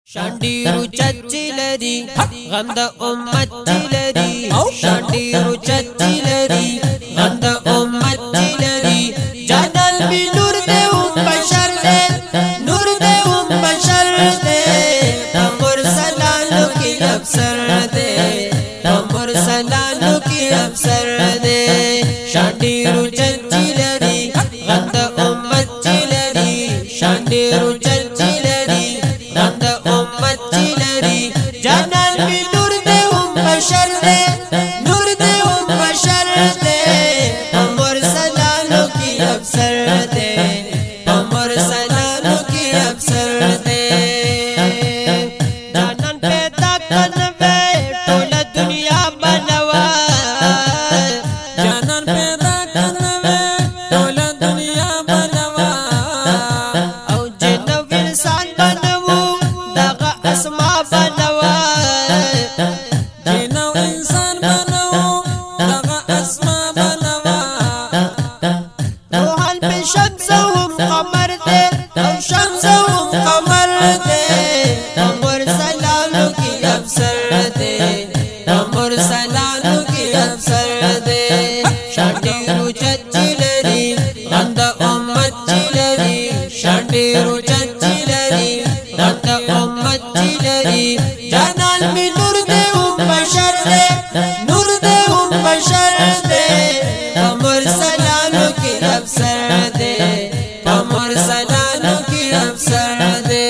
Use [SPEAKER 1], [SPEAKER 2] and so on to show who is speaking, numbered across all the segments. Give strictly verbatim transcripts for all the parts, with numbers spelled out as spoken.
[SPEAKER 1] شانډیرو چچی لري غم د امت لري شانډیرو چچی لري غم د امت لري جانان بي نور دې او بشر دې نور دې او بشر دې مرسلانو کې افسر دې مرسلانو کې افسر دې شانډیرو چچی لري غم د امت لري شانډیرو چچی لري غم د امت لري جانان بي نور دې او بشر دې نور دې او بشر دې مرسلانو کې افسر دې مرسلانو کې افسر دې جانان پیدا کنوي ټول دنیا بنوا
[SPEAKER 2] جانان پیدا کنوي ټول دنیا بنوا
[SPEAKER 1] او جنو انسان بنو دغه اسما بنوا
[SPEAKER 2] جنو انسان بنو دغه اسما بنوا
[SPEAKER 1] روحان په شمس او قمر دې او شمس او قمر دې مرسلانو کې افسر دې مرسلانو کې افسر دې شانډیرو چچی لري غم د امت لري شانډیرو چچی لري غم د امت لري جانان می نور دې او بشر دې نور دې او بشر دې مرسلانو کې افسر دې مرسلانو کې افسر دې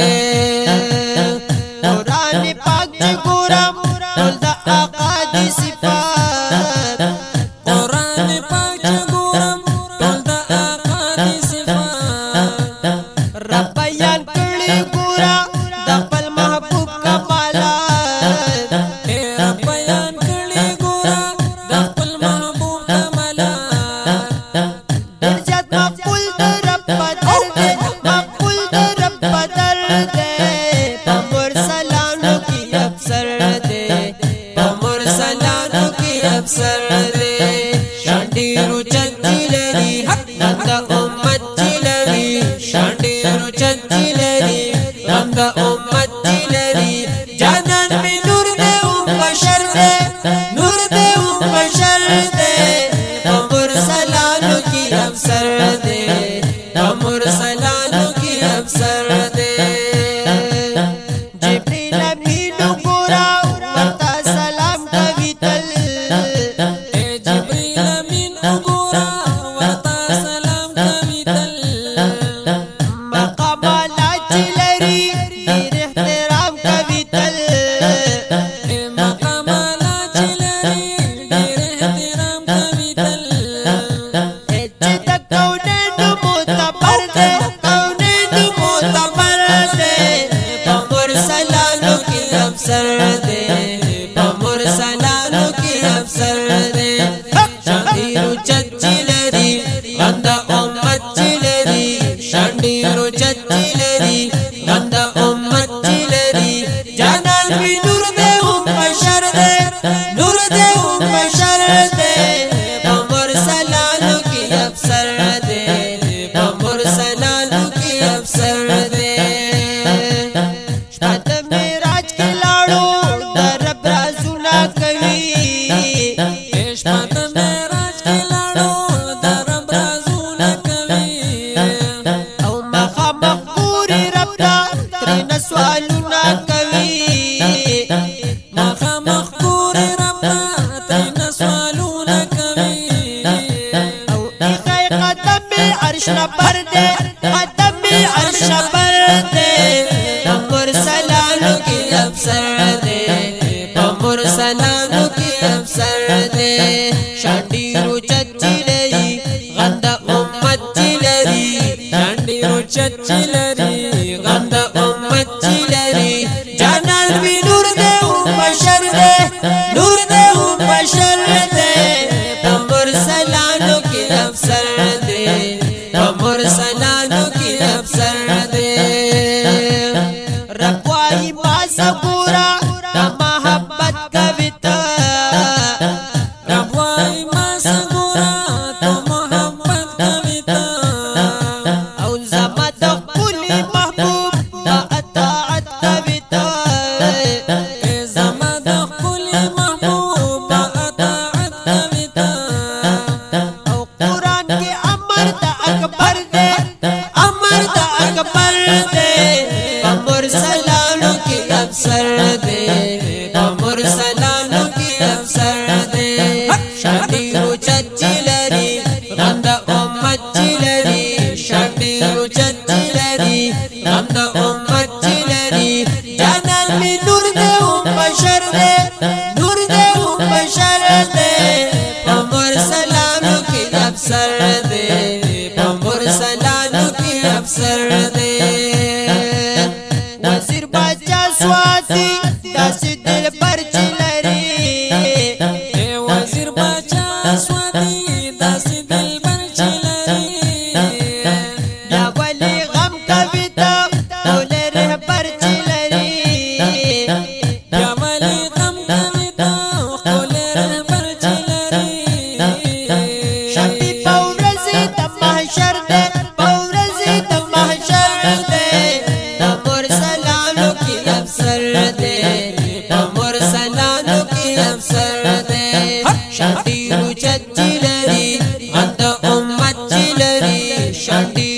[SPEAKER 1] قرآن پاک چې ګورم ټول د آقا دي صفات
[SPEAKER 2] قرآن پاک چې ګورم ټول د آقا دي صفات
[SPEAKER 1] رب بیان کړي ګورا د خپل محبوب کمالات
[SPEAKER 2] رب بیان کړي ګورا د خپل محبوب کمالات
[SPEAKER 1] درجات مقبول در رب بدر دې مقبول در رب بدر دې مرسلانو کې افسر دې مرسلانو کې افسر دې شانډیرو چچی لري غم د امت لري شانډیرو چچی لري غم د امت لري جانان می نور دې او بشر دې نور دې او بشر دې مرسلانو کې افسر دې مرسلانو کې افسر دې جبريل امين ګورا ورته سلام کوي تل
[SPEAKER 2] اے جبريل امين ګورا ورته سلام کوي تل
[SPEAKER 1] مقامات لري ډېر احترام کوي تل
[SPEAKER 2] اے مقامات لري ډېر احترام کوي تل
[SPEAKER 1] چې د کونینو معتبر دې کونینو معتبر دې مرسلانو کې افسر دې مرسلانو کې افسر دې شانډیرو چچی لري غم د امت لري شانډیرو چچی لري غم د امت لري جانان بي نور دې او بشر دې نور دې او بشر دې مرسلانو کې افسر دې مرسلانو کې افسر دې شپه معراج کې لاړو در رب رازونه کوي
[SPEAKER 2] شپه د معراج کې لاړو د رب رازونه کوي
[SPEAKER 1] او مخامخ ګوري رب ته ترېنه سوالونه کوي
[SPEAKER 2] مخامخ ګوري رب ته ترېنه سوالونه کوي
[SPEAKER 1] او ایخی قدم عرش نبر دے قدم عرش نبر دے مرسلانو کی افسر دے مرسلانو کی افسر دے شانډیرو چچی لري غم د امت لري
[SPEAKER 2] شانډیرو چچی لري
[SPEAKER 1] غم د امت لري جانان بي نور دې او بشر دې نور دې او بشر دې مرسلانو کی افسر دے مرسلانو کی افسر دے رب وائی باس پورا محبت کویتا
[SPEAKER 2] رب وائی ما سګورا تو محبت کوي تا
[SPEAKER 1] او زما د خپل محبوب اطاعت کویتا افسر دے مرسلانو کی افسر دے شاندیرو چچی لری غم دا امت چی لری شاندیرو چچی لری غم دا امت چی لری جانان می نور دے ام بشر دے نور دے ام بشر دے مرسلانو کی افسر دے مرسلانو کی افسر دے وزیر باچا سواتی داسی دل پر چلری
[SPEAKER 2] وزیر باچا سواتی داسی دل پر چلری
[SPEAKER 1] یا ولی غم کبیتا بولے رہ پر چلری
[SPEAKER 2] یا ولی غم کبیتا بولے رہ پر چلری
[SPEAKER 1] شاندی پورزی تمہشر دے پورزی تمہشر دے مرسلانو کی افسر دے مرسلانو کی افسر دے شاندیرو چچی لری غم دا امت چی لری شاندی